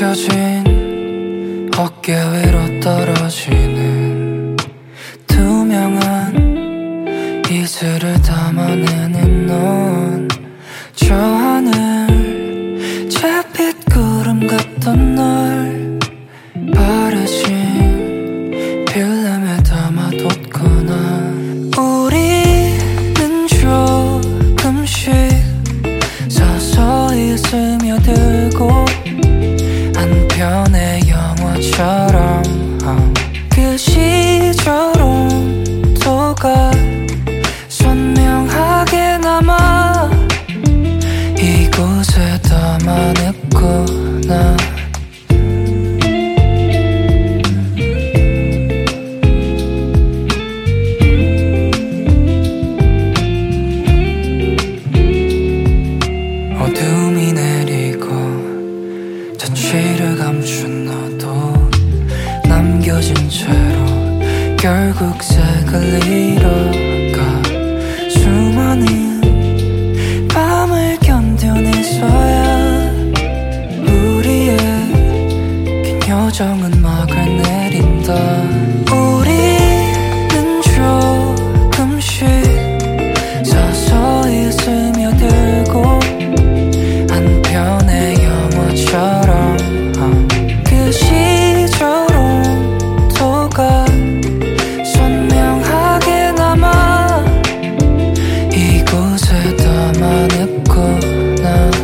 펴진 어깨 위로 떨어지는 투명한 이슬을 담아내는 넌 저 하늘 잿빛 구름 같던 널 바래진 필름에 담아뒀구나. 우리는 조금씩 서서히 스며들고 한편의 영화처럼 그 시절 온도가 선명하게 남아 이곳에 담아냈구나. 어둠이 내리고 전체를 감춘 너도 남겨진 채로 결국 색을 잃어가. 수많은 밤을 견뎌내서야 우리의 긴 여정은 막을 내린다. 우리는 조금씩 서서히 스며들고 한편의 영화처럼 그 시절 온도가 선명하게 남아 이곳에 담아냈구나.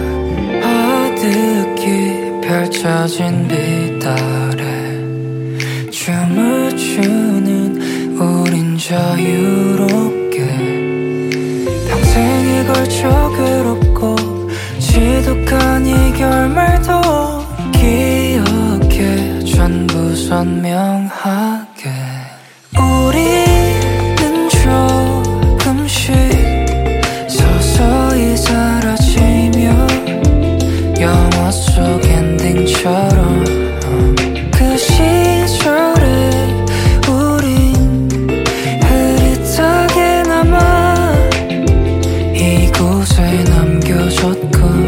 아득히 펼쳐진 빛 아래 춤을 추는 우린 자유롭게 평생에 걸쳐 괴롭고 지독한 이 결말도 기억해 전부 선명하게. 우리는 조금씩 서서히 사라지며 영화 속 엔딩처럼 그 시절에 우린 흐릿하게 남아 이곳에 남겨졌고.